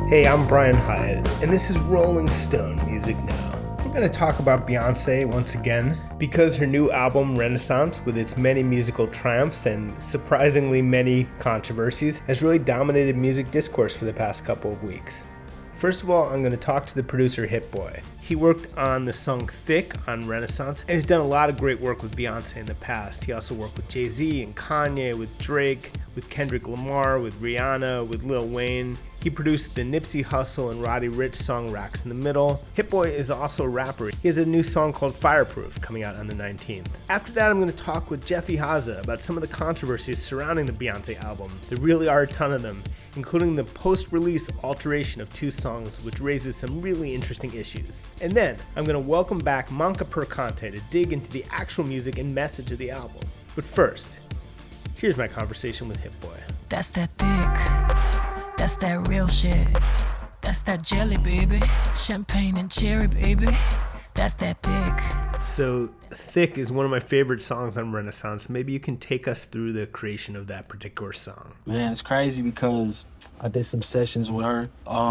Hey, I'm Brian Hyatt, and this is Rolling Stone Music Now. We're going to talk about Beyonce once again because her new album, Renaissance, with its many musical triumphs and surprisingly many controversies, has really dominated music discourse for the past couple of weeks. First of all, I'm going to talk to the producer Hit Boy. He worked on the song Thick on Renaissance and has done a lot of great work with Beyonce in the past. He also worked with Jay-Z and Kanye, with Drake, with Kendrick Lamar, with Rihanna, with Lil Wayne. He produced the Nipsey Hussle and Roddy Ricch song Racks in the Middle. Hit Boy is also a rapper. He has a new song called Fireproof coming out on the 19th. After that, I'm going to talk with Jeffy Haza about some of the controversies surrounding the Beyonce album. There really are a ton of them, including the post-release alteration of two songs, which raises some really interesting issues. And then, I'm going to welcome back Manka Percante to dig into the actual music and message of the album. But first, here's my conversation with Hit Boy. That's that thick. That's that real shit. That's that jelly, baby. Champagne and cherry, baby. That's that thick. So, Thick is one of my favorite songs on Renaissance. Maybe you can take us through the creation of that particular song. Man, it's crazy because I did some sessions with her.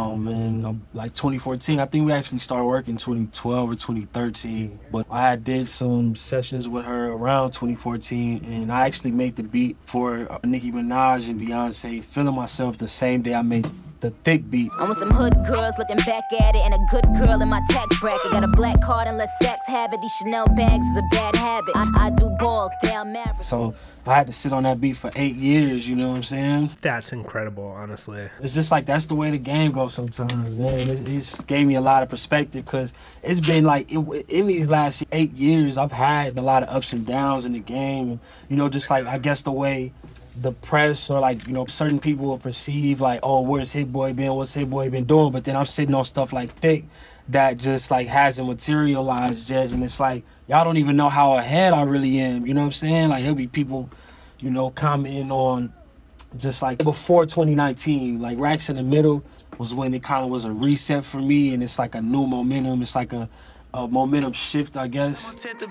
Like 2014. I think we actually started working 2012 or 2013. But I did some sessions with her around 2014, and I actually made the beat for Nicki Minaj and Beyonce, Feeling Myself, the same day I made the Thick beat. I'm with some hood girls looking back at it, and a good girl in my tax bracket. Got a black card and let sex have it. These Chanel bags is a bad habit. I do balls, down Maverick. So I had to sit on that beat for 8 years, you know what I'm saying? That's incredible, honestly. It's just like, that's the way the game goes sometimes, man. It just gave me a lot of perspective, because it's been like, in these last 8 years, I've had a lot of ups and downs in the game. And, you know, just like, I guess the way the press or like, you know, certain people will perceive like, oh, where's Hit Boy been? What's Hit Boy been doing? But then I'm sitting on stuff like Thick that just like hasn't materialized yet. And it's like, y'all don't even know how ahead I really am. You know what I'm saying? Like, there'll be people, you know, commenting on just like before 2019, like Racks in the Middle was when it kind of was a reset for me. And it's like a new momentum. It's like a momentum shift, I guess.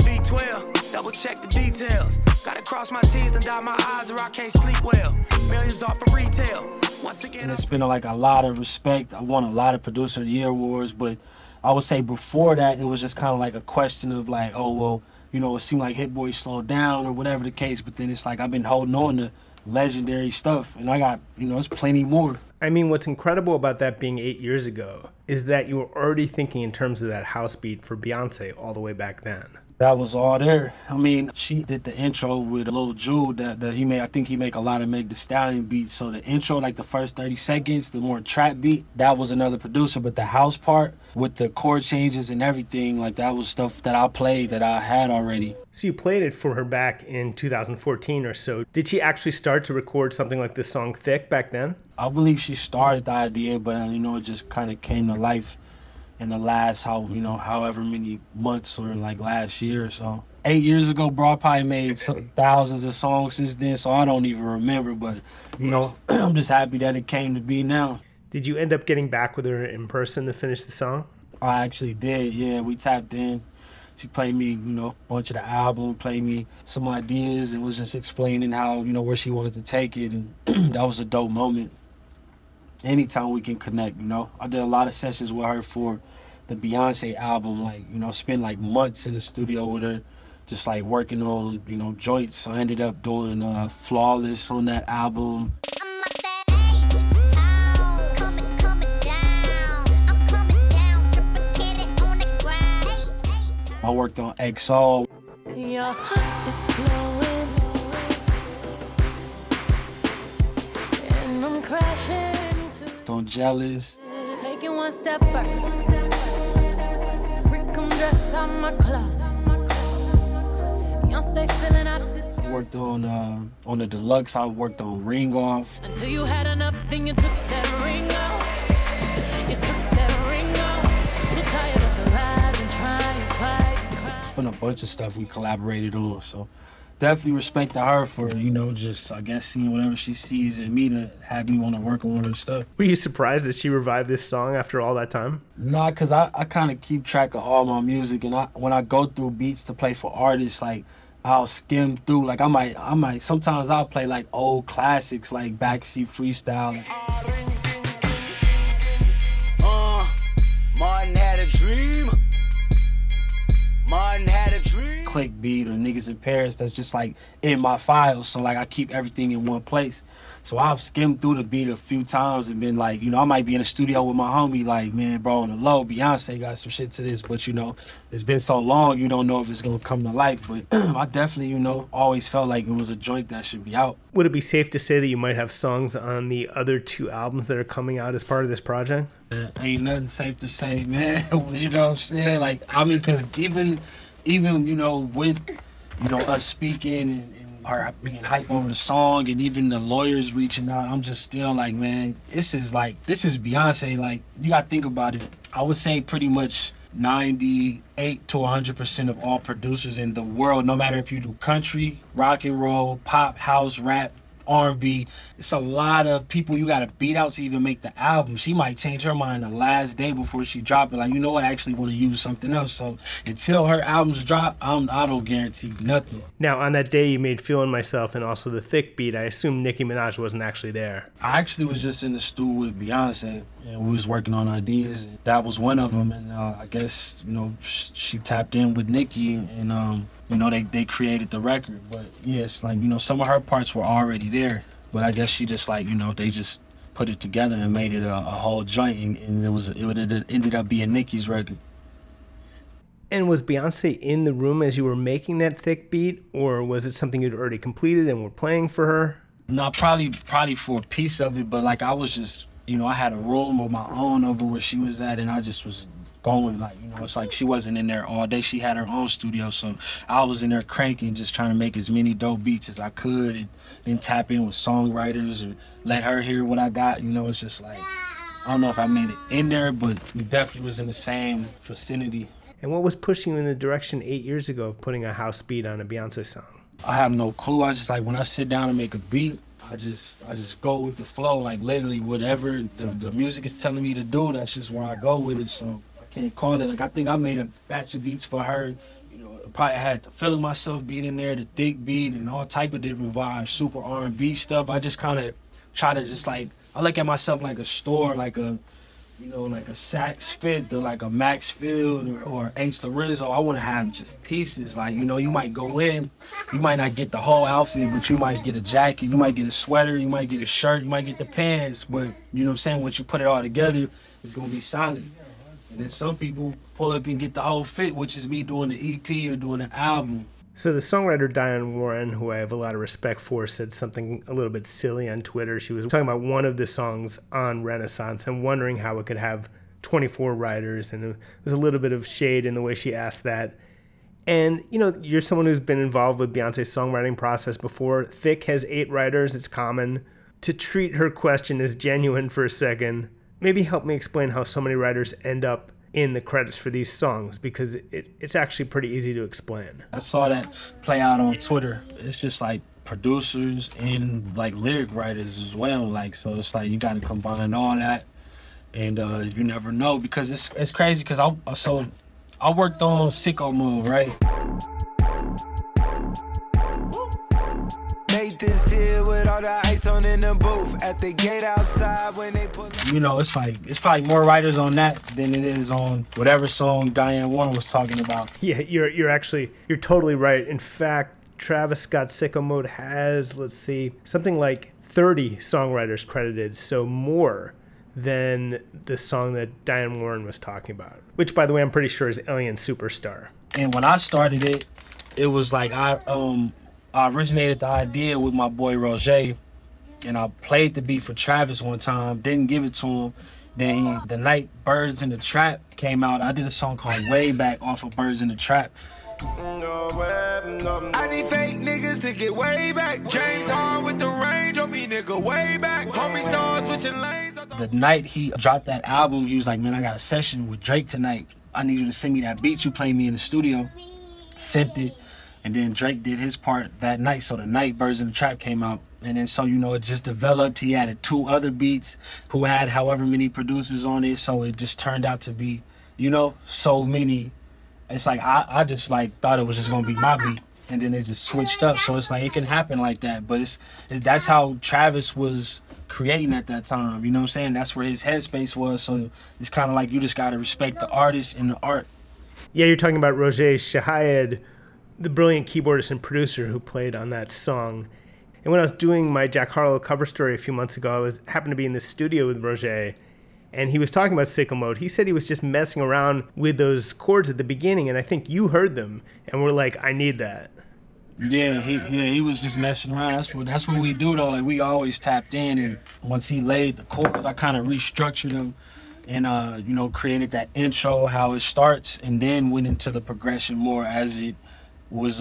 Double check the details. Gotta cross my T's and dot my I's or I can't sleep well. Millions off of retail. Once again, and it's been like a lot of respect. I won a lot of Producer of the Year awards, but I would say before that, it was just kind of like a question of like, oh, well, you know, it seemed like Hit Boy slowed down or whatever the case, but then it's like I've been holding on to legendary stuff, and I got, you know, it's plenty more. I mean, what's incredible about that being 8 years ago is that you were already thinking in terms of that house beat for Beyonce all the way back then. That was all there. I mean, she did the intro with Lil Jewel that he made. I think he make a lot of Meg Thee Stallion beats. So the intro, like the first 30 seconds, the more trap beat, that was another producer. But the house part with the chord changes and everything, like that was stuff that I played that I had already. So you played it for her back in 2014 or so. Did she actually start to record something like this song Thick back then? I believe she started the idea, but you know, it just kind of came to life in the last, however many months or like last year or so. 8 years ago, bro, I probably made thousands of songs since then, so I don't even remember, but, you know, I'm just happy that it came to be now. Did you end up getting back with her in person to finish the song? I actually did, yeah. We tapped in. She played me, you know, a bunch of the album, played me some ideas, and was just explaining how, you know, where she wanted to take it, and that was a dope moment. Anytime we can connect, you know. I did a lot of sessions with her for the Beyonce album, like, you know, spent like months in the studio with her, just like working on, you know, joints. I ended up doing Flawless on that album. I worked on XO. Your heart is glowing, and I'm crashing. On Jealous. Taking one step further. Freakum dress out my closet. Beyonce feeling out of this. I worked on the Deluxe. I worked on Ring Off. Until you had enough, then you took that ring off. You took that ring off. So tired of the lies and trying to fight. It's been a bunch of stuff we collaborated on, so definitely respect to her for, you know, just, I guess, seeing whatever she sees in me to have me want to work on her stuff. Were you surprised that she revived this song after all that time? Nah, because I kind of keep track of all my music, and when I go through beats to play for artists, like, I'll skim through, like, I might, sometimes I'll play, like, old classics, like Backseat Freestyle. Click beat or Niggas in Paris that's just like in my files. So like I keep everything in one place. So I've skimmed through the beat a few times and been like, you know, I might be in the studio with my homie like, man, bro, on the low, Beyonce got some shit to this. But, you know, it's been so long, you don't know if it's going to come to life. But I definitely, you know, always felt like it was a joint that should be out. Would it be safe to say that you might have songs on the other 2 albums that are coming out as part of this project? Ain't nothing safe to say, man. You know what I'm saying? Like, I mean, because even, you know, with, you know, us speaking and her being hype over the song and even the lawyers reaching out, I'm just still like, man, this is Beyonce. Like, you got to think about it. I would say pretty much 98 to 100% of all producers in the world, no matter if you do country, rock and roll, pop, house, rap, R&B, it's a lot of people you gotta beat out to even make the album. She might change her mind the last day before she drop it. Like, you know what, I actually want to use something else. So until her albums drop, I don't guarantee nothing. Now, on that day you made Feeling Myself and also the Thick beat, I assume Nicki Minaj wasn't actually there. I actually was just in the studio with Beyonce and we was working on ideas. That was one of them, and I guess, you know, she tapped in with Nicki and you know, they created the record. But yeah, it's like, you know, some of her parts were already there, but I guess she just like, you know, they just put it together and made it a whole joint, and it ended up being Nicki's record. And was Beyonce in the room as you were making that Thick beat, or was it something you'd already completed and were playing for her? No, probably for a piece of it, but like I was just, you know, I had a room of my own over where she was at, and I just was going, like, you know, it's like she wasn't in there all day. She had her own studio, so I was in there cranking, just trying to make as many dope beats as I could, and then tap in with songwriters and let her hear what I got. You know, it's just like, I don't know if I made it in there, but we definitely was in the same vicinity. And what was pushing you in the direction 8 years ago of putting a house beat on a Beyonce song? I have no clue. I just like, when I sit down and make a beat, I just go with the flow. Like, literally whatever the music is telling me to do, that's just where I go with it. So can't call it. Like, I think I made a batch of beats for her. You know, probably had the Feeling Myself beat in there, the Thick beat, and all type of different vibes, super R&B stuff. I just kind of try to just like, I look at myself like a store, like a, you know, like a Saks Fifth or like a Maxfield or Angsta Rizzo. I want to have just pieces. Like, you know, you might go in, you might not get the whole outfit, but you might get a jacket, you might get a sweater, you might get a shirt, you might get the pants, but you know what I'm saying? Once you put it all together, it's going to be solid. And then some people pull up and get the whole fit, which is me doing the EP or doing the album. So the songwriter Diane Warren, who I have a lot of respect for, said something a little bit silly on Twitter. She was talking about one of the songs on Renaissance and wondering how it could have 24 writers. And there was a little bit of shade in the way she asked that. And, you know, you're someone who's been involved with Beyonce's songwriting process before. Thick has 8 writers. It's common to treat her question as genuine for a second. Maybe help me explain how so many writers end up in the credits for these songs, because it's actually pretty easy to explain. I saw that play out on Twitter. It's just like producers and like lyric writers as well. Like, so it's like you got to combine all that, and you never know, because it's crazy. Because I worked on Sicko Mode, right? Made this here with all the ice on in the booth at the gate outside when they pull. You know, it's probably more writers on that than it is on whatever song Diane Warren was talking about. Yeah, you're totally right. In fact, Travis Scott's Sicko Mode has, let's see, something like 30 songwriters credited, so more than the song that Diane Warren was talking about, which, by the way, I'm pretty sure is Alien Superstar. And when I started it, it was like I originated the idea with my boy Roger, and I played the beat for Travis one time, didn't give it to him. Then the night Birds in the Trap came out, I did a song called Way Back off of Birds in the Trap. I need fake niggas to get way back. James Harden with the range on me, nigga, way back. Homie start switching lanes. The night he dropped that album, he was like, man, I got a session with Drake tonight. I need you to send me that beat you played me in the studio. Sent it. And then Drake did his part that night. So the night Birds in the Trap came out. And then, so, you know, it just developed. He added 2 other beats who had however many producers on it. So it just turned out to be, you know, so many. It's like, I just like thought it was just going to be my beat. And then it just switched up. So it's like, it can happen like that. But that's how Travis was creating at that time. You know what I'm saying? That's where his headspace was. So it's kind of like you just got to respect the artist and the art. Yeah, you're talking about Roger Shahayed, the brilliant keyboardist and producer who played on that song. And when I was doing my Jack Harlow cover story a few months ago, happened to be in the studio with Roger, and he was talking about Sicko Mode. He said he was just messing around with those chords at the beginning, and I think you heard them and were like, I need that. Yeah, he was just messing around. That's what we do though. Like we always tapped in, and once he laid the chords, I kind of restructured them, and created that intro, how it starts, and then went into the progression more as it was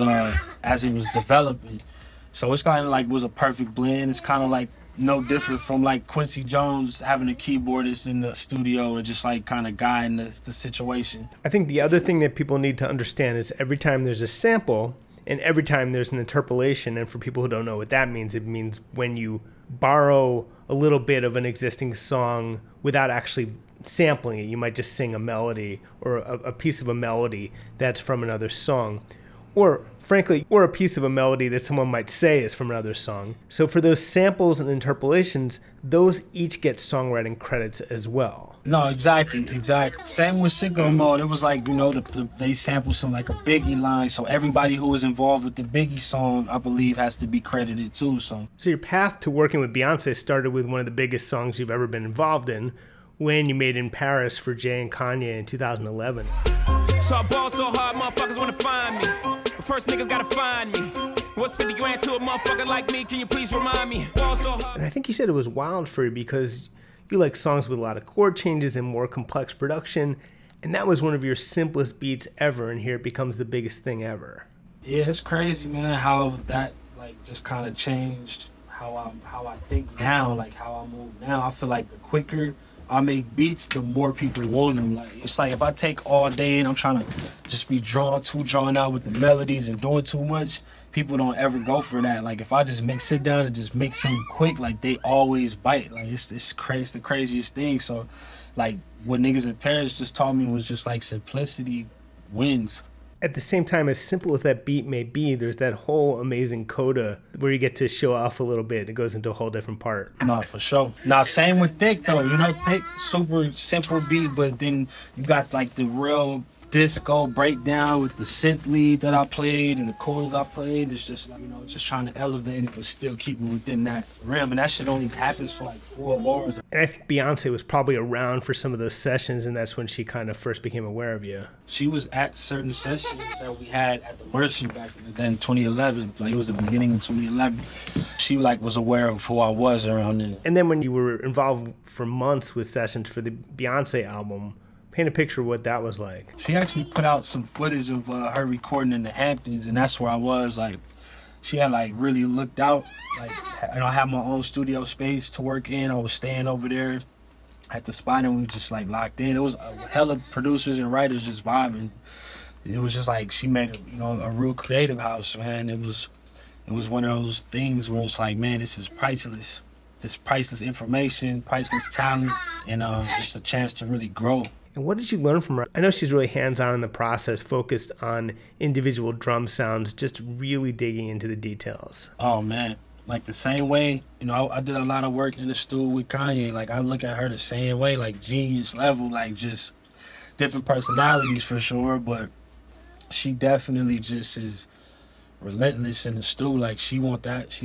developing. So it's kind of like was a perfect blend. It's kind of like no different from like Quincy Jones having a keyboardist in the studio and just like kind of guiding the situation. I think the other thing that people need to understand is every time there's a sample and every time there's an interpolation, and for people who don't know what that means, it means when you borrow a little bit of an existing song without actually sampling it. You might just sing a melody or a piece of a melody that's from another song. Or, frankly, a piece of a melody that someone might say is from another song. So for those samples and interpolations, those each get songwriting credits as well. No, exactly. Same with Sicko Mode. It was like, they sampled some like a Biggie line, so everybody who was involved with the Biggie song, I believe, has to be credited too. So your path to working with Beyonce started with one of the biggest songs you've ever been involved in, when you made In Paris for Jay and Kanye in 2011. So I ball so hard, motherfuckers wanna find me. But first niggas gotta find me. What's 50 grand to a motherfucker like me? Can you please remind me? Ball so hard. And I think you said it was wild for you because you like songs with a lot of chord changes and more complex production, and that was one of your simplest beats ever, and here it becomes the biggest thing ever. Yeah, it's crazy, man, how that like just kind of changed how I think now, like how I move now. I feel like the quicker I make beats, the more people want them. Like it's like if I take all day and I'm trying to just be drawn out with the melodies and doing too much, people don't ever go for that. Like if I just sit down and just make something quick, like they always bite. Like it's crazy, the craziest thing. So like what niggas in Paris just taught me was just like simplicity wins. At the same time, as simple as that beat may be, there's that whole amazing coda where you get to show off a little bit. It goes into a whole different part. No, for sure. Now, same with Thick, though. Thick, super simple beat, but then you got, like, the real disco breakdown with the synth lead that I played and the chords I played. It's just, just trying to elevate it, but still keep it within that realm. And that shit only happens for, like, 4 bars. And I think Beyonce was probably around for some of those sessions, and that's when she kind of first became aware of you. She was at certain sessions that we had at the Mercy back in 2011. Like, it was the beginning of 2011. She, was aware of who I was around then. And then when you were involved for months with sessions for the Beyonce album, paint a picture of what that was like. She actually put out some footage of her recording in the Hamptons, and that's where I was. Like, she had really looked out. Like, I had my own studio space to work in. I was staying over there at the spot, and we just locked in. It was a hella producers and writers just vibing. It was just like she made a real creative house, man. It was one of those things where it's like, man, this is priceless. Just priceless information, priceless talent, and just a chance to really grow. And what did you learn from her? I know she's really hands-on in the process, focused on individual drum sounds, just really digging into the details. Oh, man. Like the same way, I did a lot of work in the studio with Kanye. Like, I look at her the same way, like genius level, like just different personalities for sure. But she definitely just is relentless in the studio. Like, she wanted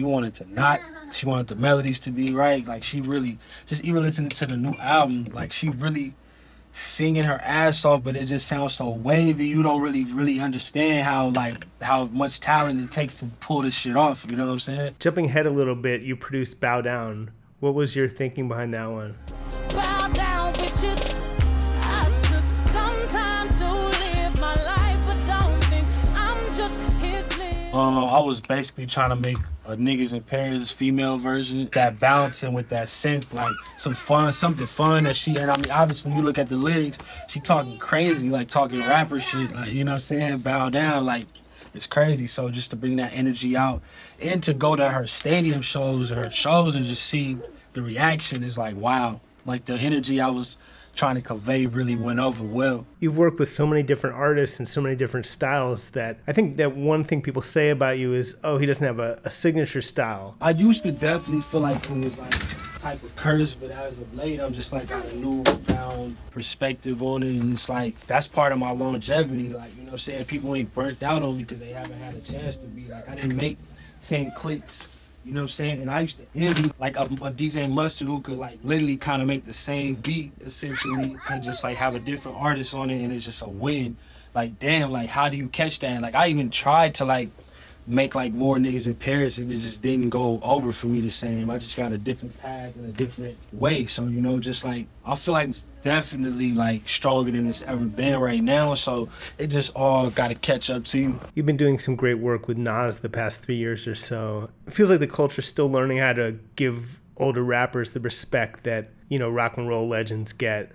the melodies to be right. Like, she really, just even listening to the new album, like, she really singing her ass off, but it just sounds so wavy. You don't really understand how much talent it takes to pull this shit off. You know what I'm saying? Jumping ahead a little bit, you produced Bow Down. What was your thinking behind that one? Bow down, bitches. I took some time to live my life, but don't think I'm just his live. I was basically trying to make a Niggas in Paris female version, that balancing with that synth, like something fun that she, and I mean, obviously you look at the lyrics, she talking crazy, like talking rapper shit, like, you know what I'm saying, bow down, like, it's crazy. So just to bring that energy out and to go to her stadium shows or her shows and just see the reaction is like, wow, like the energy I was trying to convey really went over well. You've worked with so many different artists and so many different styles that I think that one thing people say about you is, oh, he doesn't have a signature style. I used to definitely feel like it was like type of curse, but as of late, I'm just like got a newfound perspective on it, and it's like that's part of my longevity. Like, you know what I'm saying? People ain't burnt out on me because they haven't had a chance to be. Like, I didn't make 10 clicks. You know what I'm saying? And I used to envy like a DJ Mustard who could like literally kind of make the same beat essentially and just like have a different artist on it, and it's just a win. Like, damn, like how do you catch that? Like, I even tried to like make like more niggas in Paris, and it just didn't go over for me the same. I just got a different path and a different way. So, you know, just like I feel like it's definitely like stronger than it's ever been right now. So it just all got to catch up to you. You've been doing some great work with Nas the past 3 years or so. It feels like the culture's still learning how to give older rappers the respect that, you know, rock and roll legends get.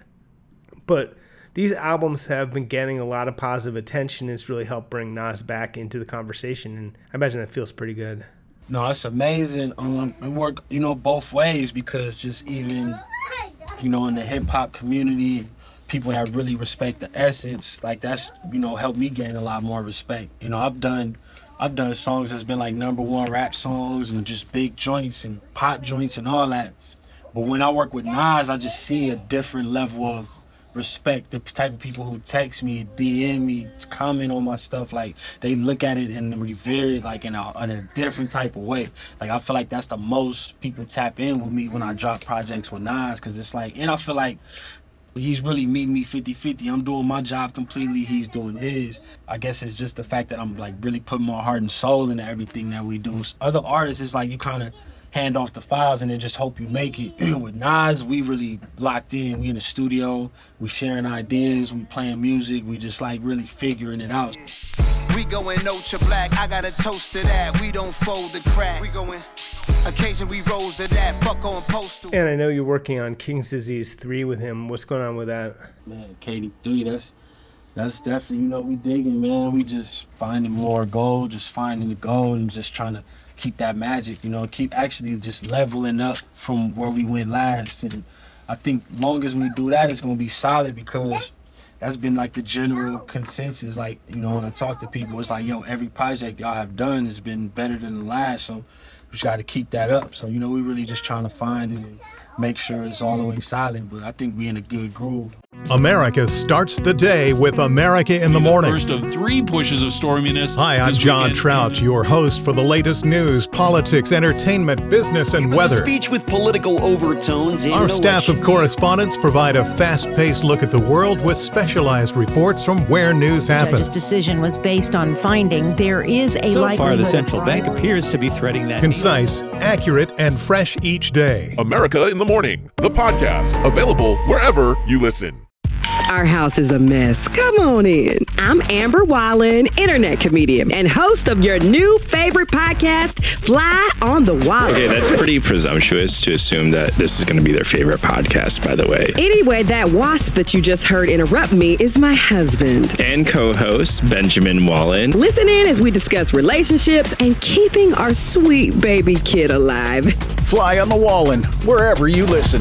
But these albums have been getting a lot of positive attention, and it's really helped bring Nas back into the conversation, and I imagine that feels pretty good. No, it's amazing. It work, you know, both ways, because just even, you know, in the hip hop community, people that really respect the essence, like that's, you know, helped me gain a lot more respect. You know, I've done songs that's been like #1 rap songs and just big joints and pop joints and all that. But when I work with Nas, I just see a different level of respect. The type of people who text me, DM me, comment on my stuff, like they look at it and revere it like in a different type of way. Like, I feel like that's the most people tap in with me when I drop projects with Nas, because it's like, and I feel like he's really meeting me 50-50. I'm doing my job completely, he's doing his. I guess it's just the fact that I'm like really putting my heart and soul into everything that we do. Other artists, it's like you kind of hand off the files and then just hope you make it. With Nas, we really locked in. We in the studio, we sharing ideas, we playing music, we just like really figuring it out. We going ultra black, I got a toast to that. We don't fold the crack. We going occasion we rose to that. Fuck on postal. And I know you're working on King's Disease 3 with him. What's going on with that? Man, KD3, that's definitely, you know, we digging, man. We just finding more gold, just finding the gold and just trying to keep that magic, you know, keep actually just leveling up from where we went last. And I think long as we do that, it's going to be solid, because that's been like the general consensus. Like, you know, when I talk to people, it's like, yo, every project y'all have done has been better than the last. So we just got to keep that up. So, you know, we really just trying to find it and make sure it's all the way solid. But I think we in a good groove. America starts the day with America in the Morning. First of 3 pushes of storminess. Hi, I'm John Trout, your host for the latest news, politics, entertainment, business, and weather. A speech with political overtones. Our staff of correspondents provide a fast-paced look at the world with specialized reports from where news happens. The judge's decision was based on finding there is a likelihood. So far, the central bank appears to be threading that. Concise, accurate, and fresh each day. America in the Morning, the podcast, available wherever you listen. Our house is a mess. Come on in. I'm Amber Wallen, internet comedian and host of your new favorite podcast, Fly on the Wall. Okay, that's pretty presumptuous to assume that this is going to be their favorite podcast, by the way. Anyway, that wasp that you just heard interrupt me is my husband. And co-host, Benjamin Wallen. Listen in as we discuss relationships and keeping our sweet baby kid alive. Fly on the Wallen, wherever you listen.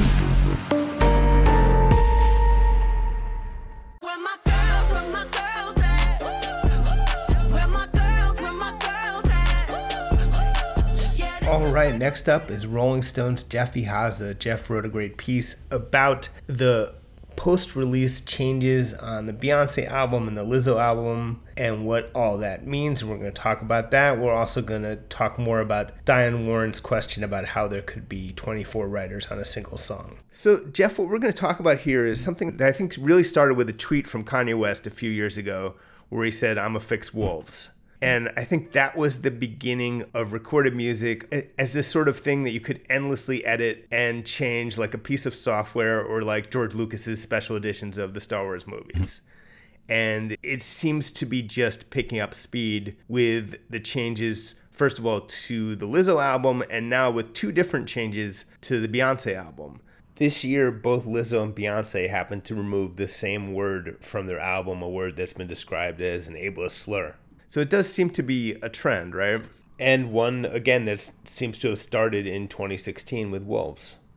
All right, next up is Rolling Stone's Jeff Ihaza. Jeff wrote a great piece about the post-release changes on the Beyonce album and the Lizzo album and what all that means. We're going to talk about that. We're also going to talk more about Diane Warren's question about how there could be 24 writers on a single song. So, Jeff, what we're going to talk about here is something that I think really started with a tweet from Kanye West a few years ago where he said, "I'm a fix wolves." And I think that was the beginning of recorded music as this sort of thing that you could endlessly edit and change, like a piece of software or like George Lucas's special editions of the Star Wars movies. And it seems to be just picking up speed with the changes, first of all, to the Lizzo album, and now with 2 different changes to the Beyonce album. This year, both Lizzo and Beyonce happened to remove the same word from their album, a word that's been described as an ableist slur. So it does seem to be a trend, right? And one, again, that seems to have started in 2016 with Wolves.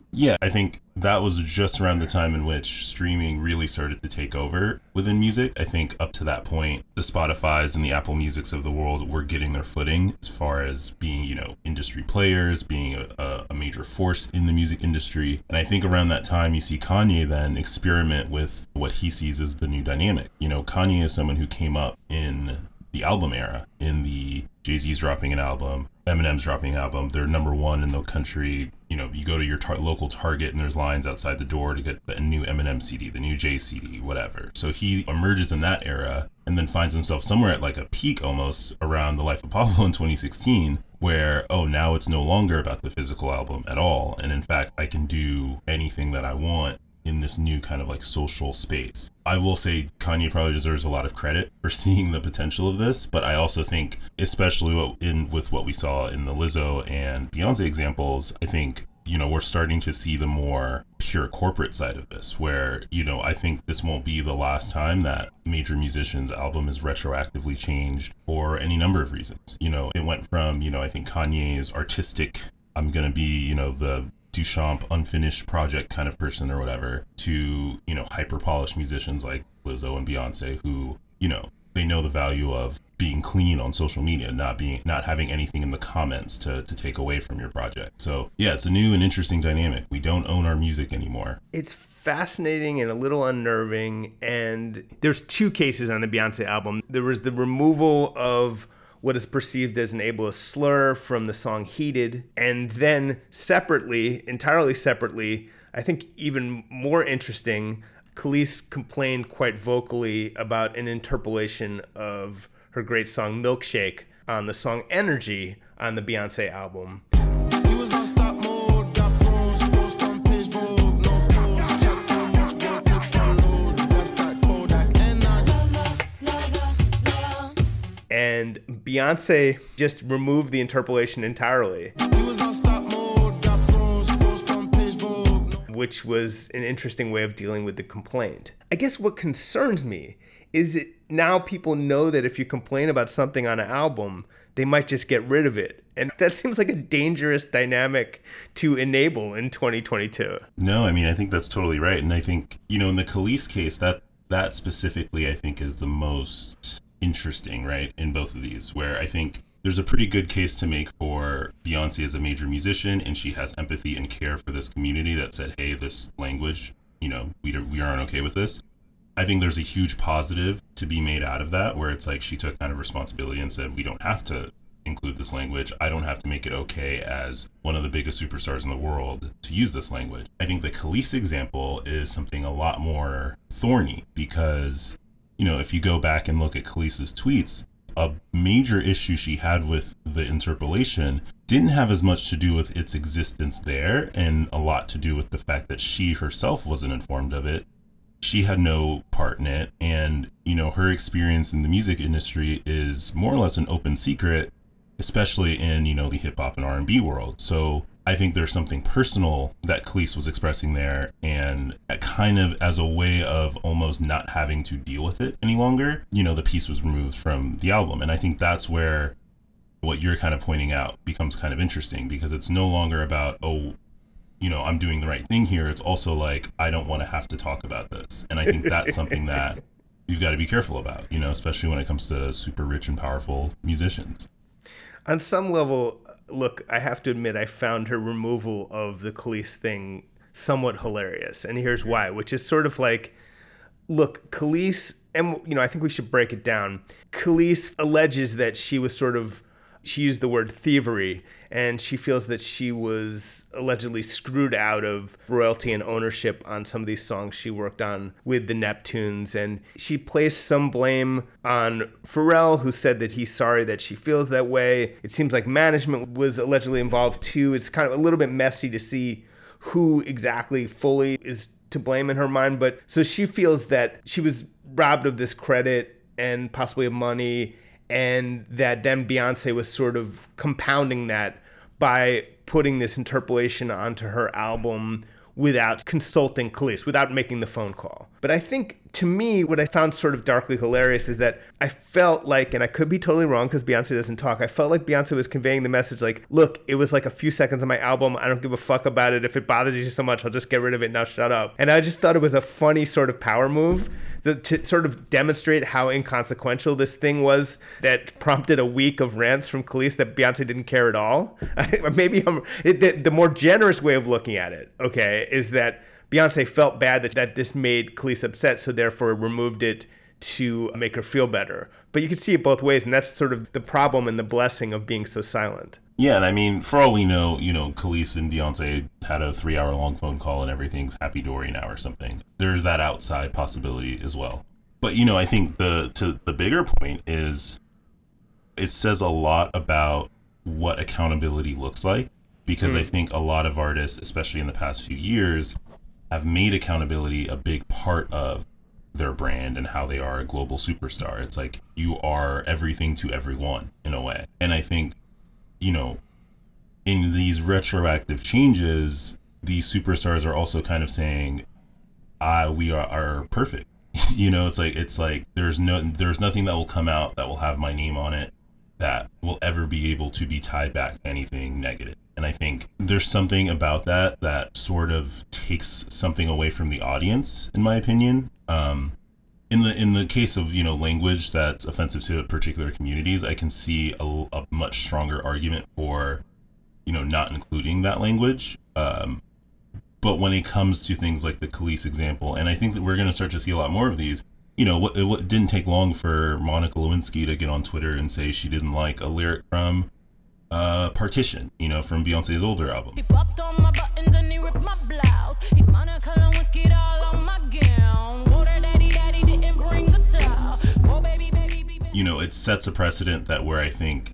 Yeah, I think that was just around the time in which streaming really started to take over within music. I think up to that point, the Spotifys and the Apple Musics of the world were getting their footing as far as being, industry players, being a major force in the music industry. And I think around that time, you see Kanye then experiment with what he sees as the new dynamic. Kanye is someone who came up in the album era, in the Jay-Z's dropping an album, Eminem's dropping an album, they're number one in the country. You go to your local Target and there's lines outside the door to get the new Eminem CD, the new Jay CD, whatever. So he emerges in that era and then finds himself somewhere at like a peak almost around The Life of Pablo in 2016, where, now it's no longer about the physical album at all. And in fact, I can do anything that I want in this new kind of like social space. I will say Kanye probably deserves a lot of credit for seeing the potential of this, but I also think, especially with what we saw in the Lizzo and Beyonce examples, I think, we're starting to see the more pure corporate side of this, where, I think this won't be the last time that major musician's album is retroactively changed for any number of reasons. It went from, I think Kanye's artistic, I'm going to be, the Duchamp unfinished project kind of person or whatever, to, hyper polished musicians like Lizzo and Beyonce who, they know the value of being clean on social media, not having anything in the comments to take away from your project. So yeah, it's a new and interesting dynamic. We don't own our music anymore. It's fascinating and a little unnerving. And there's two cases on the Beyonce album. There was the removal of what is perceived as an ableist slur from the song Heated. And then entirely separately, I think even more interesting, Kelis complained quite vocally about an interpolation of her great song Milkshake on the song Energy on the Beyonce album. And Beyonce just removed the interpolation entirely, which was an interesting way of dealing with the complaint. I guess what concerns me is that now people know that if you complain about something on an album, they might just get rid of it. And that seems like a dangerous dynamic to enable in 2022. No, I think that's totally right. And I think, in the Kelis case, that specifically, I think, is the most interesting, right, in both of these, where I think there's a pretty good case to make for Beyonce as a major musician, and she has empathy and care for this community that said, hey, this language, we aren't okay with this. I think there's a huge positive to be made out of that, where it's like she took kind of responsibility and said, we don't have to include this language. I don't have to make it okay as one of the biggest superstars in the world to use this language. I think the Kelis example is something a lot more thorny because, if you go back and look at Kelis's tweets, a major issue she had with the interpolation didn't have as much to do with its existence there and a lot to do with the fact that she herself wasn't informed of it. She had no part in it. And, her experience in the music industry is more or less an open secret, especially in, the hip hop and R&B world. So I think there's something personal that Kelis was expressing there, and kind of as a way of almost not having to deal with it any longer, the piece was removed from the album. And I think that's where what you're kind of pointing out becomes kind of interesting, because it's no longer about, I'm doing the right thing here. It's also like, I don't want to have to talk about this. And I think that's something that you've got to be careful about, especially when it comes to super rich and powerful musicians. On some level, look, I have to admit, I found her removal of the Kelis thing somewhat hilarious. And here's why, which is sort of like, look, Kelis, and, I think we should break it down. Kelis alleges that she used the word thievery, and she feels that she was allegedly screwed out of royalty and ownership on some of these songs she worked on with the Neptunes. And she placed some blame on Pharrell, who said that he's sorry that she feels that way. It seems like management was allegedly involved too. It's kind of a little bit messy to see who exactly fully is to blame in her mind. But so she feels that she was robbed of this credit and possibly of money, and that then Beyonce was sort of compounding that by putting this interpolation onto her album without consulting Kelis, without making the phone call. But I think, to me, what I found sort of darkly hilarious is that I felt like, and I could be totally wrong because Beyonce doesn't talk, I felt like Beyonce was conveying the message like, look, it was like a few seconds of my album. I don't give a fuck about it. If it bothers you so much, I'll just get rid of it. Now shut up. And I just thought it was a funny sort of power move to sort of demonstrate how inconsequential this thing was that prompted a week of rants from Kelis that Beyonce didn't care at all. Maybe the more generous way of looking at it, okay, is that Beyonce felt bad that this made Kelis upset, so therefore removed it to make her feel better. But you can see it both ways, and that's sort of the problem and the blessing of being so silent. Yeah, and I mean, for all we know, Kelis and Beyonce had a 3-hour-long phone call and everything's happy-dory now or something. There's that outside possibility as well. But, I think the bigger point is it says a lot about what accountability looks like, because I think a lot of artists, especially in the past few years, have made accountability a big part of their brand and how they are a global superstar. It's like you are everything to everyone in a way. And I think, in these retroactive changes, these superstars are also kind of saying, we are perfect. It's like there's nothing that will come out that will have my name on it that will ever be able to be tied back to anything negative. And I think there's something about that sort of takes something away from the audience, in my opinion. In the case of, language that's offensive to particular communities, I can see a much stronger argument for, not including that language. But when it comes to things like the Kelis example, and I think that we're going to start to see a lot more of these, it didn't take long for Monica Lewinsky to get on Twitter and say she didn't like a lyric from Partition, from Beyonce's older album. He popped on my buttons and he ripped my blouse. He Monica Lewinsky all on my gown. Water daddy didn't bring the towel. Oh baby. It sets a precedent that where I think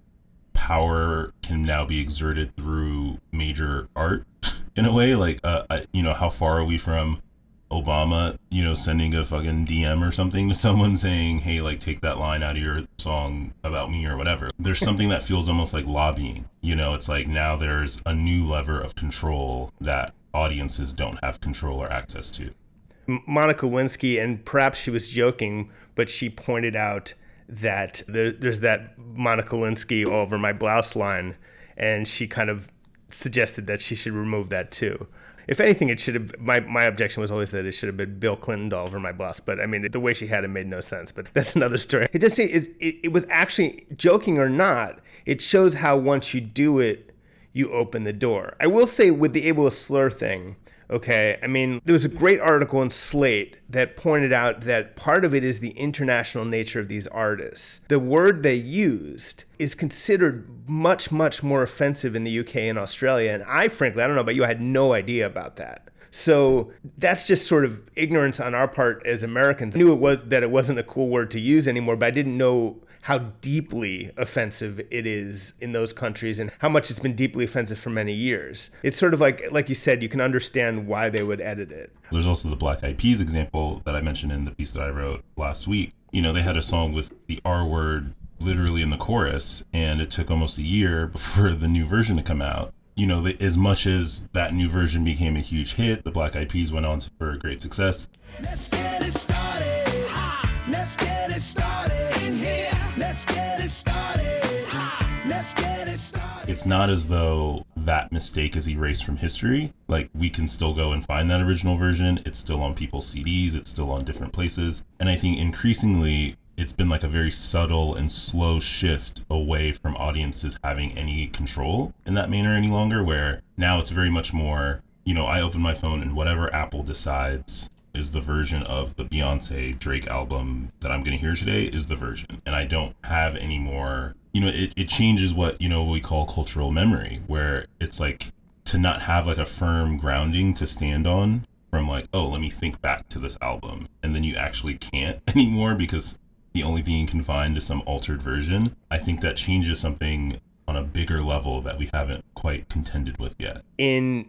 power can now be exerted through major art in a way. Like, how far are we from Obama, sending a fucking DM or something to someone saying, hey, like, take that line out of your song about me or whatever. There's something that feels almost like lobbying. It's like now there's a new lever of control that audiences don't have control or access to. Monica Lewinsky, and perhaps she was joking, but she pointed out that there's that Monica Lewinsky all over my blouse line, and she kind of suggested that she should remove that too. If anything, it should have. My objection was always that it should have been Bill Clinton all over my blouse. But I mean, the way she had it made no sense. But that's another story. It just it was actually, joking or not, it shows how once you do it, you open the door. I will say with the ableist slur thing, okay, I mean, there was a great article in Slate that pointed out that part of it is the international nature of these artists. The word they used is considered much, much more offensive in the UK and Australia. And I frankly, I don't know about you, I had no idea about that. So that's just sort of ignorance on our part as Americans. I knew that it wasn't a cool word to use anymore, but I didn't know how deeply offensive it is in those countries and how much it's been deeply offensive for many years. It's sort of like you said, you can understand why they would edit it. There's also the Black Eyed Peas example that I mentioned in the piece that I wrote last week. They had a song with the R word literally in the chorus, and it took almost a year before the new version to come out. As much as that new version became a huge hit, the Black Eyed Peas went on for great success. Let's get it started. Let's get it started in here. Let's get it started. Let's get it started. It's not as though that mistake is erased from history. Like, we can still go and find that original version. It's still on people's CDs. It's still on different places. And I think increasingly, it's been like a very subtle and slow shift away from audiences having any control in that manner any longer, where now it's very much more, I open my phone and whatever Apple decides is the version of the Beyonce Drake album that I'm going to hear today is the version. And I don't have any more, it changes what, we call cultural memory, where it's like to not have like a firm grounding to stand on from like, oh, let me think back to this album. And then you actually can't anymore because the only thing you can find is some altered version. I think that changes something on a bigger level that we haven't quite contended with yet. In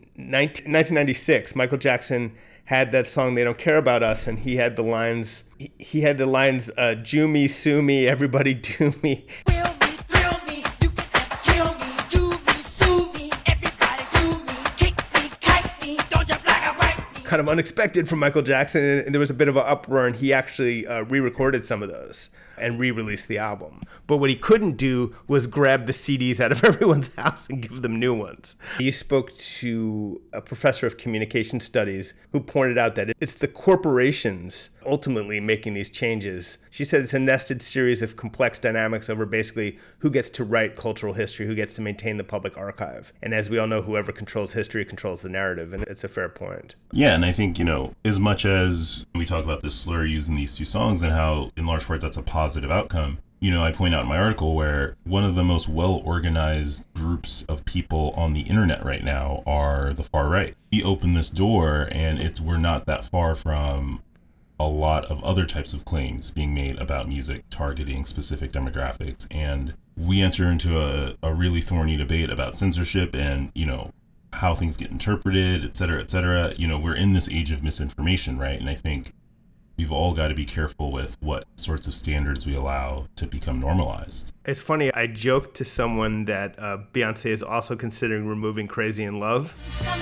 1996, Michael Jackson had that song "They Don't Care About Us," and he had the lines. He had the lines, "Jew me, sue me, everybody do me." Will me, thrill me, you can never kill me. Do me, sue me, everybody do me. Kick me, kite me, don't jump like a right me. kind of unexpected from Michael Jackson, and there was a bit of an uproar, and he actually re-recorded some of those and re-released the album. But what he couldn't do was grab the CDs out of everyone's house and give them new ones. You spoke to a professor of communication studies who pointed out that it's the corporations ultimately making these changes. She said it's a nested series of complex dynamics over basically who gets to write cultural history, who gets to maintain the public archive. And as we all know, whoever controls history controls the narrative, and it's a fair point. Yeah, and I think, as much as we talk about this slur used in these two songs and how, in large part, that's a positive outcome, I point out in my article where one of the most well-organized groups of people on the internet right now are the far right. We open this door, and we're not that far from a lot of other types of claims being made about music targeting specific demographics. And we enter into a really thorny debate about censorship and, how things get interpreted, et cetera, et cetera. We're in this age of misinformation, right? And I think we've all got to be careful with what sorts of standards we allow to become normalized. It's funny, I joked to someone that Beyonce is also considering removing Crazy in Love.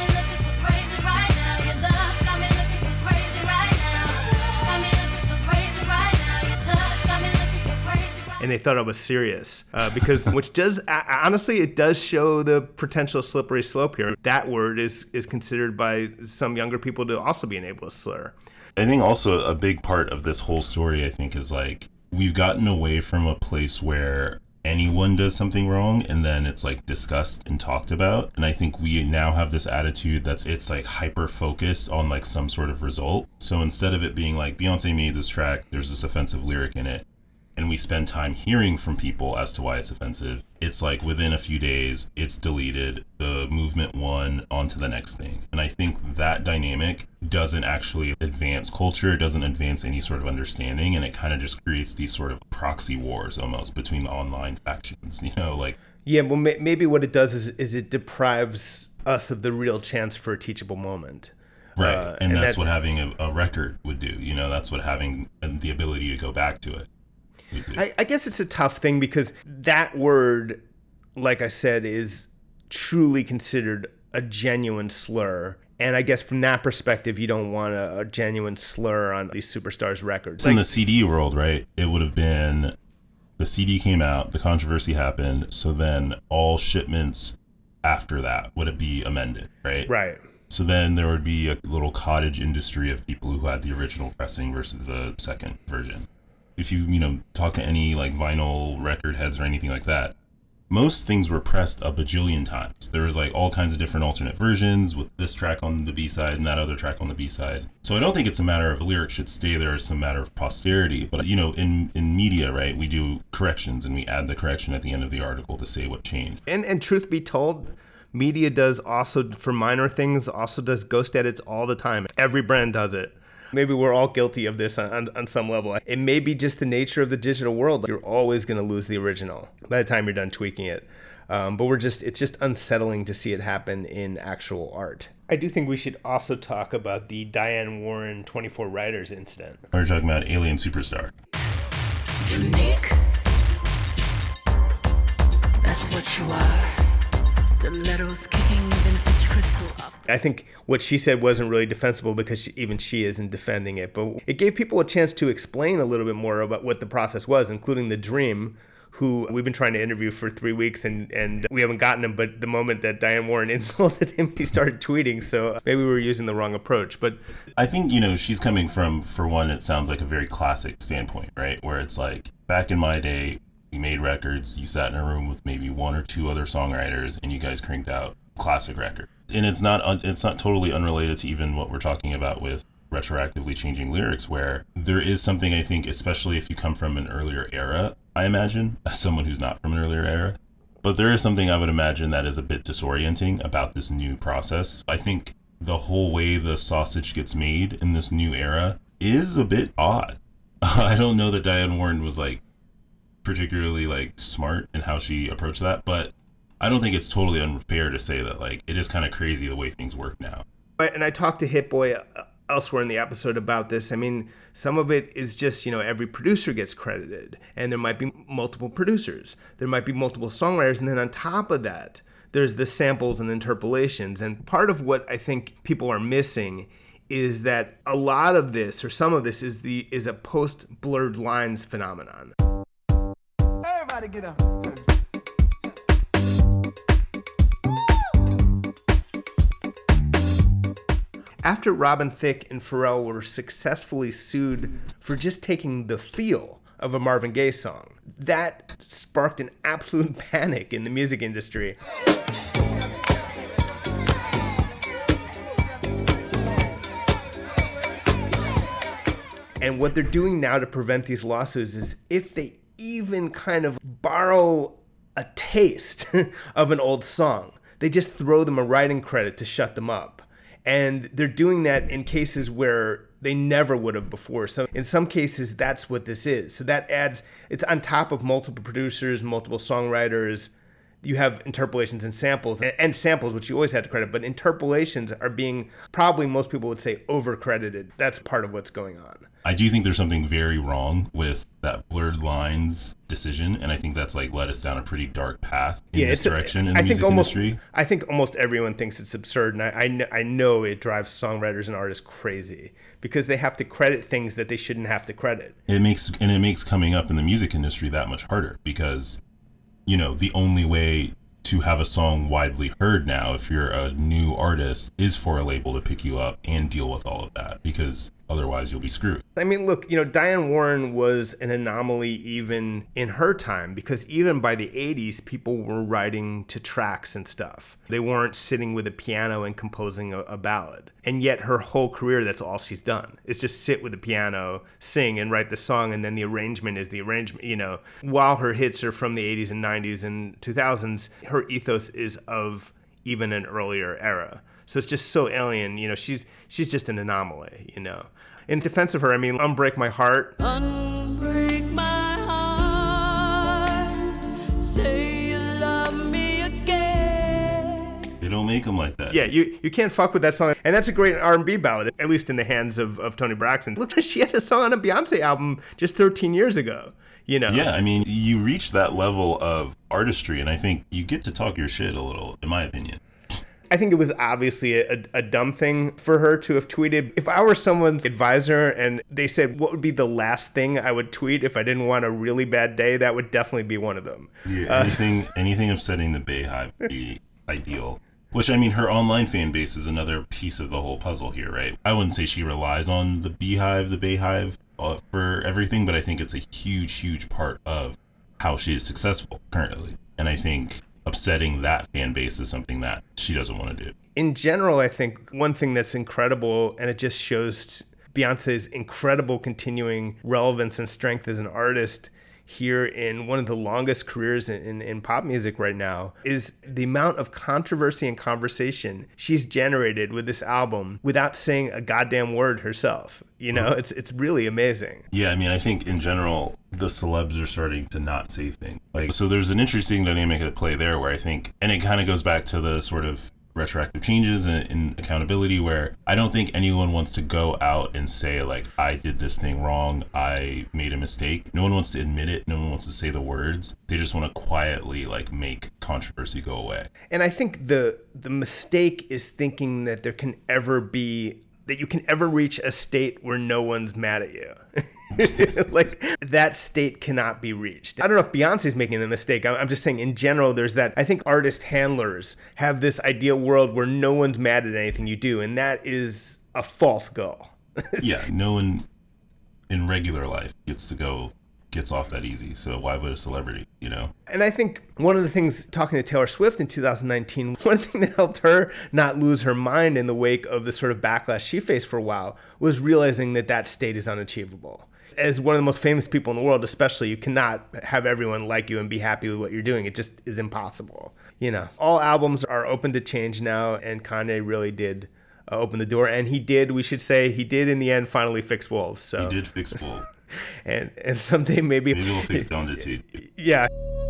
And they thought I was serious because, which does, honestly, it does show the potential slippery slope here. That word is considered by some younger people to also be an ableist slur. I think also a big part of this whole story, I think, is like we've gotten away from a place where anyone does something wrong and then it's like discussed and talked about. And I think we now have this attitude it's like hyper focused on like some sort of result. So instead of it being like Beyonce made this track, there's this offensive lyric in it, and we spend time hearing from people as to why it's offensive, it's like within a few days, it's deleted, the movement won, on to the next thing. And I think that dynamic doesn't actually advance culture, doesn't advance any sort of understanding, and it kind of just creates these sort of proxy wars almost between the online factions, Yeah, well, maybe what it does is it deprives us of the real chance for a teachable moment. Right, and that's what having a record would do, that's what having the ability to go back to it. I guess it's a tough thing because that word, like I said, is truly considered a genuine slur. And I guess from that perspective, you don't want a genuine slur on these superstars' records. In the CD world, right, it would have been the CD came out, the controversy happened, so then all shipments after that would be amended, right? Right. So then there would be a little cottage industry of people who had the original pressing versus the second version. If you, talk to any like vinyl record heads or anything like that, most things were pressed a bajillion times. There was like all kinds of different alternate versions with this track on the B-side and that other track on the B-side. So I don't think it's a matter of the lyrics should stay there. It's a matter of posterity. But, in media, right, we do corrections and we add the correction at the end of the article to say what changed. And truth be told, media does also, for minor things, also does ghost edits all the time. Every brand does it. Maybe we're all guilty of this on some level. It may be just the nature of the digital world. You're always going to lose the original by the time you're done tweaking it. But it's just unsettling to see it happen in actual art. I do think we should also talk about the Diane Warren 24 Writers incident. We're talking about Alien Superstar. Unique. That's what you are. Stilettos kicking vintage crystal off. I think what she said wasn't really defensible because even she isn't defending it. But it gave people a chance to explain a little bit more about what the process was, including the Dream, who we've been trying to interview for 3 weeks and we haven't gotten him. But the moment that Diane Warren insulted him, he started tweeting. So maybe we were using the wrong approach. But I think, she's coming from, for one, it sounds like a very classic standpoint, right? Where it's like, back in my day, you made records, you sat in a room with maybe one or two other songwriters, and you guys cranked out classic record. And it's not totally unrelated to even what we're talking about with retroactively changing lyrics, where there is something, I think, especially if you come from an earlier era, I imagine, as someone who's not from an earlier era, but there is something I would imagine that is a bit disorienting about this new process. I think the whole way the sausage gets made in this new era is a bit odd. I don't know that Diane Warren was like particularly like smart in how she approached that, but I don't think it's totally unfair to say that like it is kind of crazy the way things work now. And I talked to Hit Boy elsewhere in the episode about this. I mean, some of it is just, every producer gets credited, and there might be multiple producers, there might be multiple songwriters, and then on top of that, there's the samples and interpolations. And part of what I think people are missing is that a lot of this, or some of this, is a post-blurred lines phenomenon. Everybody get up. After Robin Thicke and Pharrell were successfully sued for just taking the feel of a Marvin Gaye song, that sparked an absolute panic in the music industry. And what they're doing now to prevent these lawsuits is if they even kind of borrow a taste of an old song, they just throw them a writing credit to shut them up. And they're doing that in cases where they never would have before. So in some cases, that's what this is. So that adds, it's on top of multiple producers, multiple songwriters. You have interpolations and samples, which you always had to credit, but interpolations are being, probably most people would say, over-credited. That's part of what's going on. I do think there's something very wrong with that blurred lines decision, and I think that's like led us down a pretty dark path in this direction in the music industry. I think almost everyone thinks it's absurd, and I know it drives songwriters and artists crazy because they have to credit things that they shouldn't have to credit. It makes coming up in the music industry that much harder because, you know, the only way to have a song widely heard now, if you're a new artist, is for a label to pick you up and deal with all of that, because otherwise you'll be screwed. I mean, look, you know, Diane Warren was an anomaly even in her time, because even by the 80s, people were writing to tracks and stuff. They weren't sitting with a piano and composing a ballad. And yet her whole career, that's all she's done, is just sit with the piano, sing and write the song, and then the arrangement is the arrangement, you know. While her hits are from the 80s and 90s and 2000s, her ethos is of even an earlier era. So it's just so alien, you know, she's just an anomaly, you know. In defense of her, I mean, Unbreak My Heart. Unbreak my heart, say you love me again. They don't make them like that. Yeah, you can't fuck with that song. And that's a great R&B ballad, at least in the hands of Toni Braxton. Look, she had a song on a Beyonce album just 13 years ago, you know. Yeah, I mean, you reach that level of artistry, and I think you get to talk your shit a little, in my opinion. I think it was obviously a dumb thing for her to have tweeted. If I were someone's advisor and they said, what would be the last thing I would tweet if I didn't want a really bad day, that would definitely be one of them. Yeah, anything upsetting the Beyhive would be ideal. Which, I mean, her online fan base is another piece of the whole puzzle here, right? I wouldn't say she relies on the Beyhive for everything, but I think it's a huge, huge part of how she is successful currently. And I think upsetting that fan base is something that she doesn't want to do. In general, I think one thing that's incredible, and it just shows Beyonce's incredible continuing relevance and strength as an artist here in one of the longest careers in pop music right now, is the amount of controversy and conversation she's generated with this album without saying a goddamn word herself. You know, it's really amazing. Yeah, I mean, I think in general, the celebs are starting to not say things. Like, so there's an interesting dynamic at play there where I think, and it kind of goes back to the sort of retroactive changes and accountability, where I don't think anyone wants to go out and say, like, I did this thing wrong, I made a mistake. No one wants to admit it. No one wants to say the words. They just want to quietly, like, make controversy go away. And I think the mistake is thinking that there can ever be, that you can ever reach a state where no one's mad at you. Like, that state cannot be reached. I don't know if Beyonce's making the mistake. I'm just saying in general, there's that. I think artist handlers have this ideal world where no one's mad at anything you do, and that is a false goal. Yeah, no one in regular life gets off that easy. So why would a celebrity, you know? And I think one of the things, talking to Taylor Swift in 2019, one thing that helped her not lose her mind in the wake of the sort of backlash she faced for a while was realizing that state is unachievable. As one of the most famous people in the world, especially, you cannot have everyone like you and be happy with what you're doing. It just is impossible. You know, all albums are open to change now, and Kanye really did open the door. And he did in the end finally fix Wolves. So he did fix Wolves. And someday maybe we'll fix Donda too. Yeah.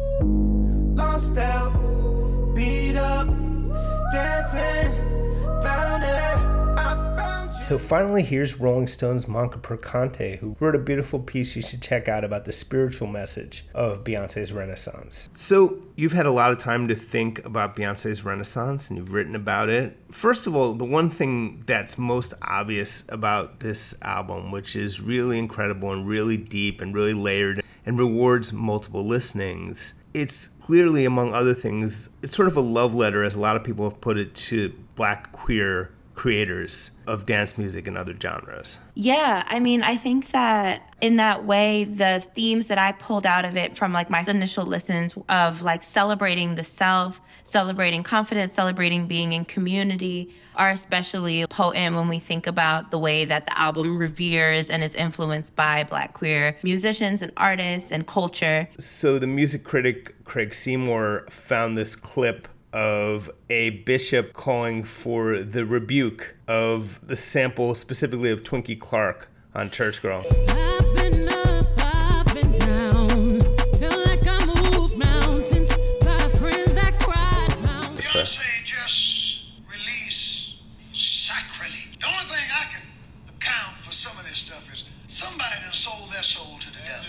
Lost out, beat up, dancing, found it, I found So finally, here's Rolling Stone's Monica Perconte, who wrote a beautiful piece you should check out about the spiritual message of Beyonce's Renaissance. So you've had a lot of time to think about Beyonce's Renaissance, and you've written about it. First of all, the one thing that's most obvious about this album, which is really incredible and really deep and really layered and rewards multiple listenings, it's clearly, among other things, it's sort of a love letter, as a lot of people have put it, to Black queer creators of dance music and other genres. Yeah, I mean, I think that in that way, the themes that I pulled out of it from like my initial listens of like celebrating the self, celebrating confidence, celebrating being in community are especially potent when we think about the way that the album reveres and is influenced by Black queer musicians and artists and culture. So the music critic Craig Seymour found this clip of a bishop calling for the rebuke of the sample specifically of Twinkie Clark on Church Girl. I've been up, I've been down. Feel like I moved mountains. Got friends that cried drowned. Beyonce just released Sacrilege. The only thing I can account for some of this stuff is somebody done sold their soul to the devil.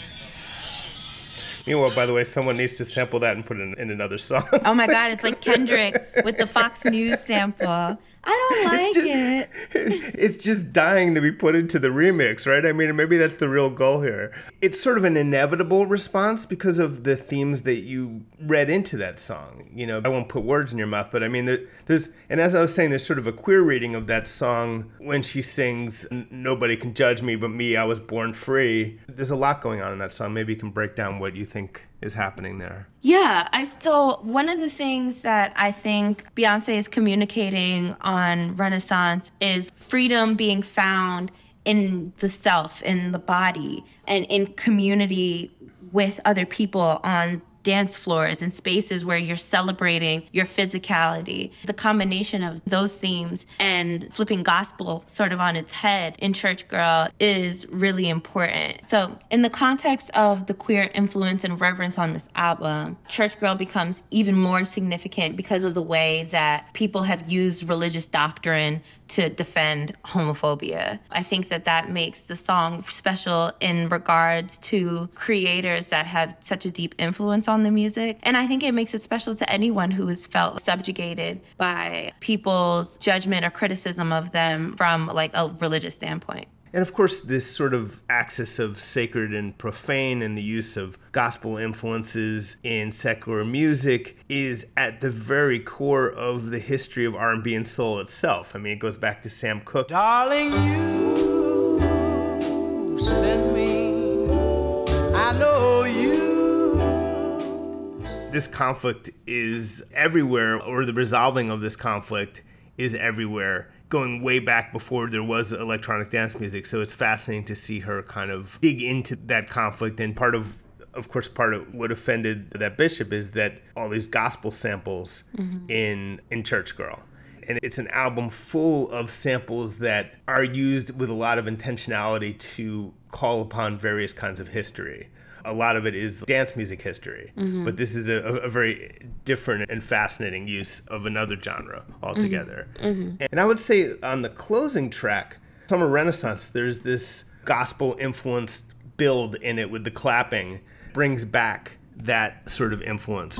Meanwhile, by the way, someone needs to sample that and put it in another song. Oh my God, it's like Kendrick with the Fox News sample. I don't like it. It's just dying to be put into the remix, right? I mean, maybe that's the real goal here. It's sort of an inevitable response because of the themes that you read into that song. You know, I won't put words in your mouth, but I mean, there's, and as I was saying, there's sort of a queer reading of that song when she sings, "Nobody can judge me but me, I was born free." There's a lot going on in that song. Maybe you can break down what you think is happening there. Yeah, one of the things that I think Beyonce is communicating on Renaissance is freedom being found in the self, in the body, and in community with other people on dance floors and spaces where you're celebrating your physicality. The combination of those themes and flipping gospel sort of on its head in Church Girl is really important. So in the context of the queer influence and reverence on this album, Church Girl becomes even more significant because of the way that people have used religious doctrine to defend homophobia. I think that makes the song special in regards to creators that have such a deep influence on the music. And I think it makes it special to anyone who has felt subjugated by people's judgment or criticism of them from like a religious standpoint. And of course, this sort of axis of sacred and profane and the use of gospel influences in secular music is at the very core of the history of R&B and soul itself. I mean, it goes back to Sam Cooke. Darling, you send me, I know you. This conflict is everywhere, or the resolving of this conflict is everywhere, going way back before there was electronic dance music. So it's fascinating to see her kind of dig into that conflict. And part of what offended that bishop is that all these gospel samples in Church Girl. And it's an album full of samples that are used with a lot of intentionality to call upon various kinds of history. A lot of it is dance music history, but this is a very different and fascinating use of another genre altogether. And I would say on the closing track, Summer Renaissance, there's this gospel-influenced build in it with the clapping, brings back that sort of influence.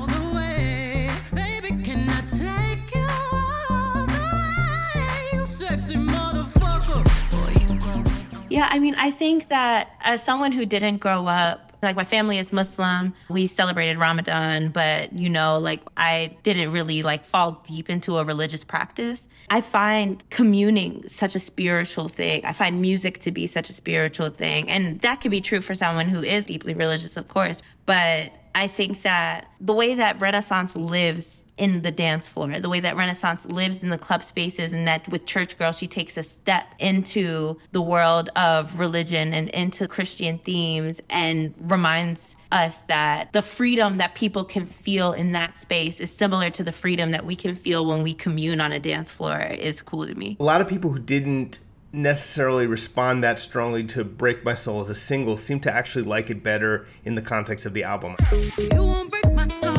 Yeah, I mean, I think that as someone who didn't grow up, like my family is Muslim, we celebrated Ramadan, but I didn't really fall deep into a religious practice. I find communing such a spiritual thing. I find music to be such a spiritual thing. And that could be true for someone who is deeply religious, of course. But I think that the way that Renaissance lives in the dance floor, the way that Renaissance lives in the club spaces, and that with Church Girl, she takes a step into the world of religion and into Christian themes and reminds us that the freedom that people can feel in that space is similar to the freedom that we can feel when we commune on a dance floor is cool to me. A lot of people who didn't necessarily respond that strongly to Break My Soul as a single seem to actually like it better in the context of the album. You won't break my soul.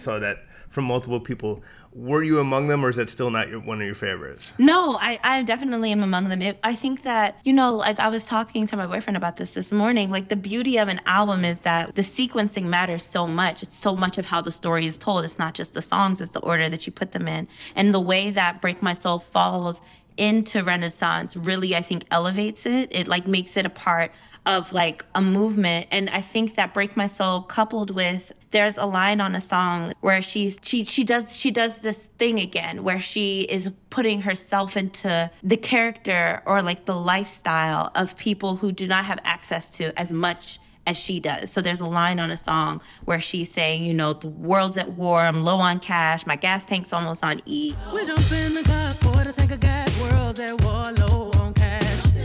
saw that from multiple people. Were you among them, or is that still not one of your favorites? No, I definitely am among them. I think that, like I was talking to my boyfriend about this morning, like the beauty of an album is that the sequencing matters so much. It's so much of how the story is told. It's not just the songs, it's the order that you put them in. And the way that Break My Soul falls into Renaissance really, I think, elevates it. It like makes it a part of like a movement. And I think that Break My Soul, coupled with, there's a line on a song where she does this thing again where she is putting herself into the character or like the lifestyle of people who do not have access to as much as she does. So there's a line on a song where she's saying, the world's at war, I'm low on cash, my gas tank's almost on E. We jump in the car, pour the tank of gas, world's at war, low on cash.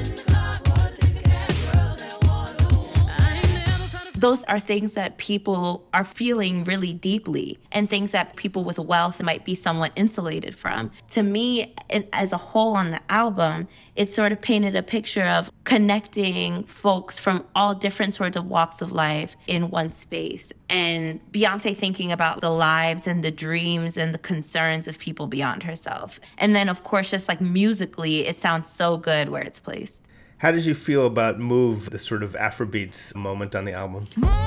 Those are things that people are feeling really deeply and things that people with wealth might be somewhat insulated from. To me, as a whole on the album, it sort of painted a picture of connecting folks from all different sorts of walks of life in one space. And Beyonce thinking about the lives and the dreams and the concerns of people beyond herself. And then, of course, just like musically, it sounds so good where it's placed. How did you feel about Move, the sort of Afrobeats moment on the album?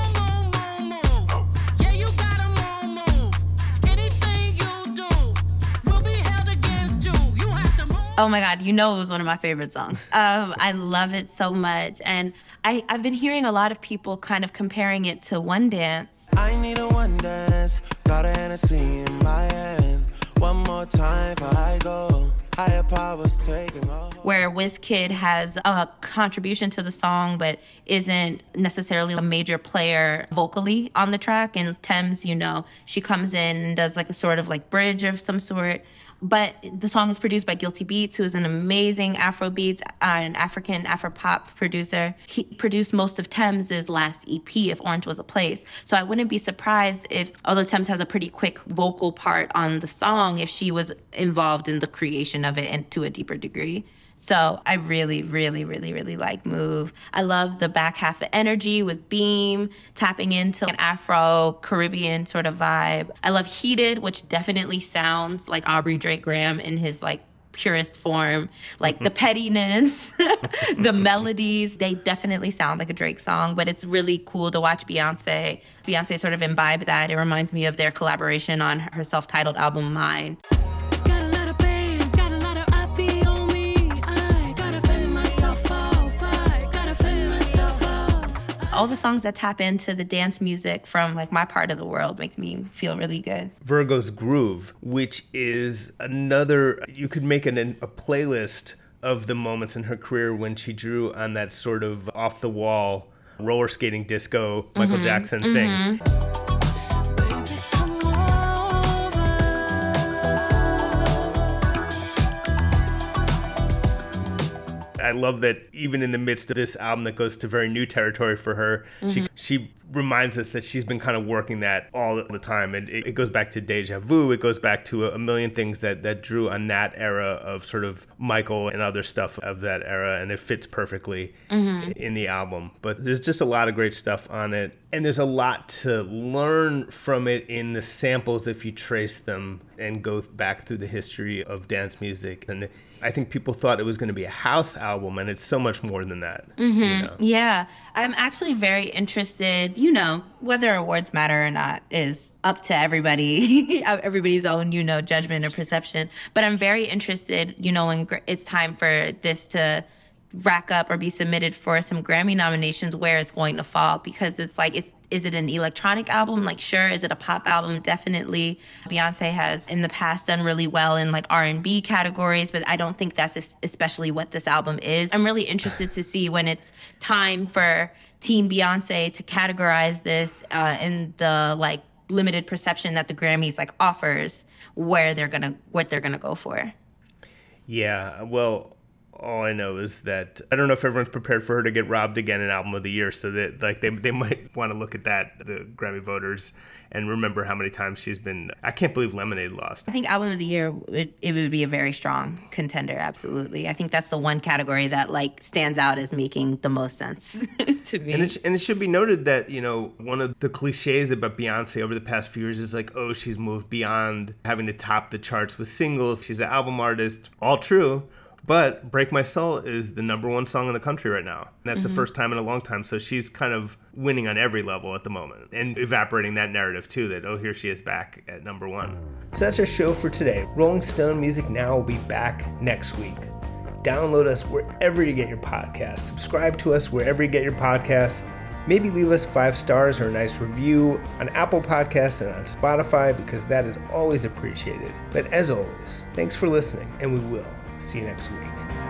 Oh my God, it was one of my favorite songs. I love it so much. And I've been hearing a lot of people kind of comparing it to One Dance. I need a one dance, got a Hennessy in my hand. One more time before I go. Higher powers taking off. Where WizKid has a contribution to the song, but isn't necessarily a major player vocally on the track. And Tems, she comes in and does like a sort of like bridge of some sort. But the song is produced by Guilty Beats, who is an amazing Afrobeats, an African Afropop producer. He produced most of Tems' last EP, If Orange Was a Place. So I wouldn't be surprised if, although Tems has a pretty quick vocal part on the song, if she was involved in the creation of it and to a deeper degree. So I really, really, really, really like Move. I love the back half of Energy with Beam, tapping into an Afro-Caribbean sort of vibe. I love Heated, which definitely sounds like Aubrey Drake Graham in his like purest form. Like the pettiness, the melodies, they definitely sound like a Drake song, but it's really cool to watch Beyonce sort of imbibe that. It reminds me of their collaboration on her self-titled album, Mine. All the songs that tap into the dance music from like my part of the world make me feel really good. Virgo's Groove, which is another, you could make a playlist of the moments in her career when she drew on that sort of off-the-wall roller skating disco Michael Jackson thing. I love that even in the midst of this album that goes to very new territory for her, she reminds us that she's been kind of working that all the time. And it goes back to Deja Vu. It goes back to a million things that drew on that era of sort of Michael and other stuff of that era. And it fits perfectly in the album. But there's just a lot of great stuff on it. And there's a lot to learn from it in the samples if you trace them and go back through the history of dance music. And I think people thought it was going to be a house album, and it's so much more than that. Yeah. I'm actually very interested, whether awards matter or not is up to everybody, everybody's own, judgment or perception. But I'm very interested, when it's time for this to rack up or be submitted for some Grammy nominations, where it's going to fall, because it's like, is it an electronic album? Like, sure. Is it a pop album? Definitely. Beyonce has in the past done really well in like R&B categories, but I don't think that's especially what this album is. I'm really interested to see when it's time for Team Beyonce to categorize this in the like limited perception that the Grammys like offers, what they're gonna go for. Yeah, well, All I know is that I don't know if everyone's prepared for her to get robbed again in Album of the Year, so that like they might want to look at that, the Grammy voters, and remember how many times she's been. I can't believe Lemonade lost. I think Album of the Year, it would be a very strong contender, absolutely. I think that's the one category that like stands out as making the most sense to me. And it should be noted that, you know, one of the cliches about Beyonce over the past few years is like, oh, she's moved beyond having to top the charts with singles. She's an album artist. All true. But Break My Soul is the #1 song in the country right now. And that's the first time in a long time. So she's kind of winning on every level at the moment and evaporating that narrative too, that, oh, here she is back at #1. So that's our show for today. Rolling Stone Music Now will be back next week. Download us wherever you get your podcasts. Subscribe to us wherever you get your podcasts. Maybe leave us 5 stars or a nice review on Apple Podcasts and on Spotify, because that is always appreciated. But as always, thanks for listening, and we will see you next week.